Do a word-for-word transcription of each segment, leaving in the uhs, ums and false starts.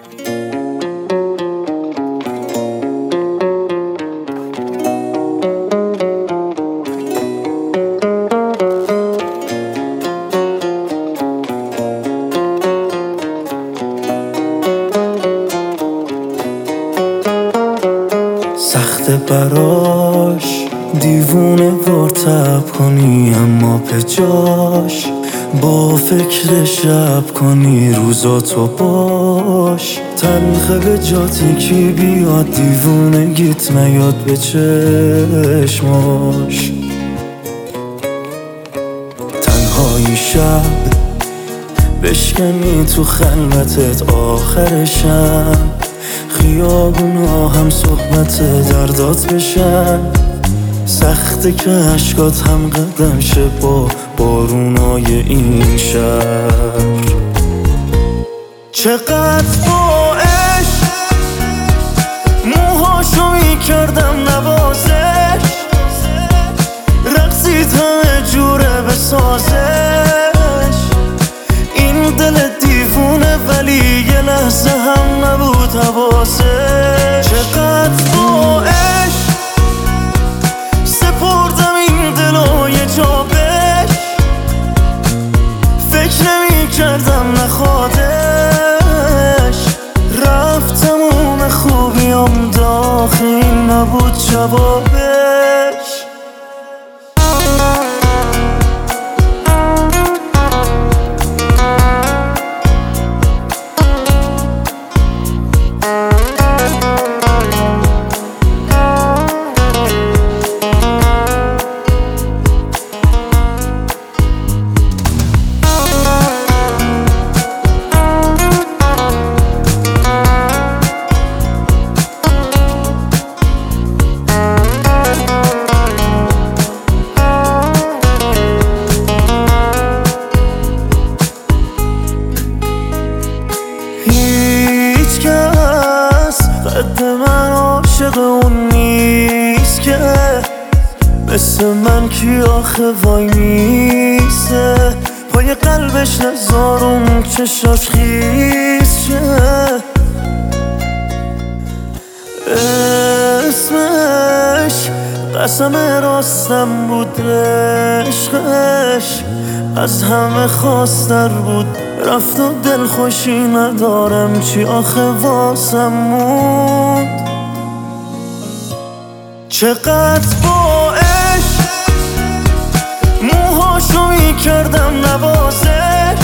سخت براش دیوونه وار تب کنی، اما به جاش با فکر شب کنی. روزاتو باش تلخه به جاتی کی بیاد، دیوونگیت نیاد به چشماش. تنهایی شب بشکنی تو خلوتت، آخر شب خیابونا هم صحبت دردات بشن. سخته که عشقات هم قدم شه با بارونای این شهر. چقدر با عشق موهاشو میکردم نوازش، رقصید همه جوره بسازش. این دل دیوونه ولی یه لحظه هم نبود حواسش. چقدر با عشق سپردم این دلو یه جا بهش، فکر نمی کردم نخوادش. رفت تموم خوبیام داخل نبود جوابش. هیچ کس قد من عاشق اون نیست که مثل من کی آخه وای میسته. پای قلبش نزارم چشاش خیز شه. اسمش قسم راستم بود، عشقش از همه خواستر بود. رفت و دل خوشی ندارم، چی آخه واسم موند. چقدر با عشق موهاشو میکردم نوازش،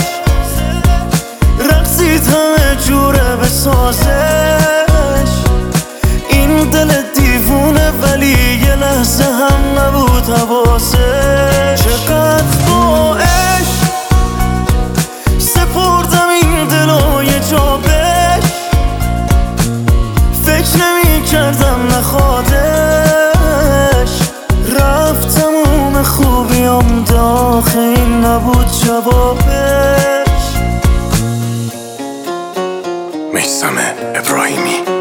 رقصید همه جوره بسازش. این دل دیوونه ولی یه لحظه هم نبود حواسش. چقدر با عشق سپردم این دلو یه جا بهش، فکر نمی کردم نخوادش. رفت تموم خوبیام داخل نبود جوابش. میثم ابراهیمی.